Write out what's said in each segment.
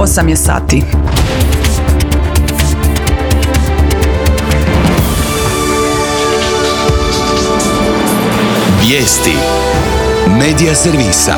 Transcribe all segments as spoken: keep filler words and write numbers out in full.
osam je sati. Vijesti Medija servisa.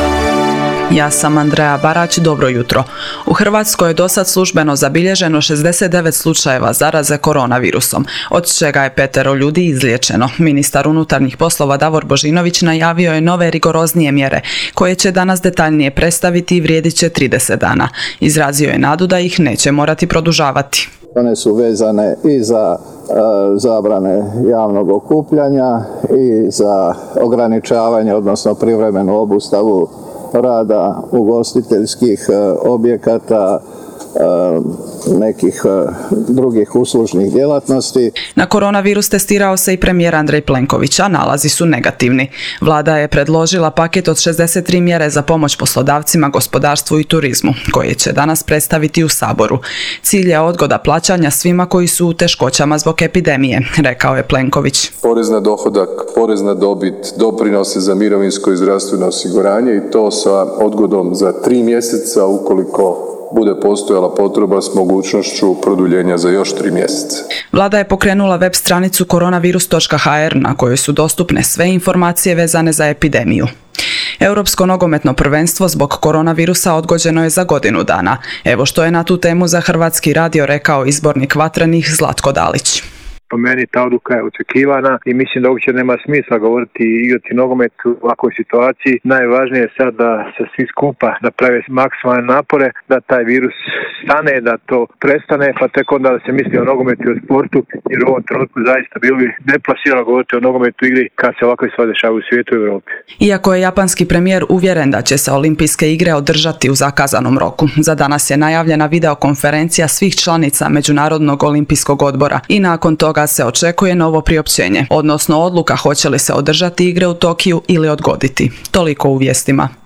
Ja sam Andreja Barać, dobro jutro. U Hrvatskoj je dosad službeno zabilježeno šezdeset devet slučajeva zaraze koronavirusom, od čega je petero ljudi izliječeno. Ministar unutarnjih poslova Davor Božinović najavio je nove rigoroznije mjere, koje će danas detaljnije predstaviti i vrijedit će trideset dana. Izrazio je nadu da ih neće morati produžavati. One su vezane i za e, zabrane javnog okupljanja i za ograničavanje, odnosno privremenu obustavu rada ugostiteljskih e, objekata, e, nekih e, drugih uslužnih djelatnosti. Na koronavirus testirao se i premijer Andrej Plenković, a nalazi su negativni. Vlada je predložila paket od šezdeset tri mjere za pomoć poslodavcima, gospodarstvu i turizmu, koje će danas predstaviti u Saboru. Cilj je odgoda plaćanja svima koji su u teškoćama zbog epidemije, rekao je Plenković. Porez na dohodak, porez na dobit, doprinose za mirovinsko i zdravstveno osiguranje i to sa odgodom za tri mjeseca ukoliko bude postojala potreba s mogućnošću produljenja za još tri mjeseca. Vlada je pokrenula web stranicu koronavirus točka ha er na kojoj su dostupne sve informacije vezane za epidemiju. Europsko nogometno prvenstvo zbog koronavirusa odgođeno je za godinu dana. Evo što je na tu temu za Hrvatski radio rekao izbornik Vatrenih Zlatko Dalić. Po meni ta odluka je očekivana i mislim da uopće nema smisla govoriti i igrati nogomet u ovakvoj situaciji. Najvažnije je sad da se svi skupa naprave maksimalne napore, da taj virus stane, da to prestane, pa tek onda da se misli o nogometu i o sportu, jer u ovom trenutku zaista bilo bi neplasirano govoriti o nogometu igri kad se ovakve stvari dešavaju u svijetu i u Europi. Iako je japanski premijer uvjeren da će se olimpijske igre održati u zakazanom roku, za danas je najavljena videokonferencija svih članica Međunarodnog olimpijskog odbora i nakon toga se očekuje novo priopćenje, odnosno odluka hoće li se održati igre u Tokiju ili odgoditi. Toliko u vijestima.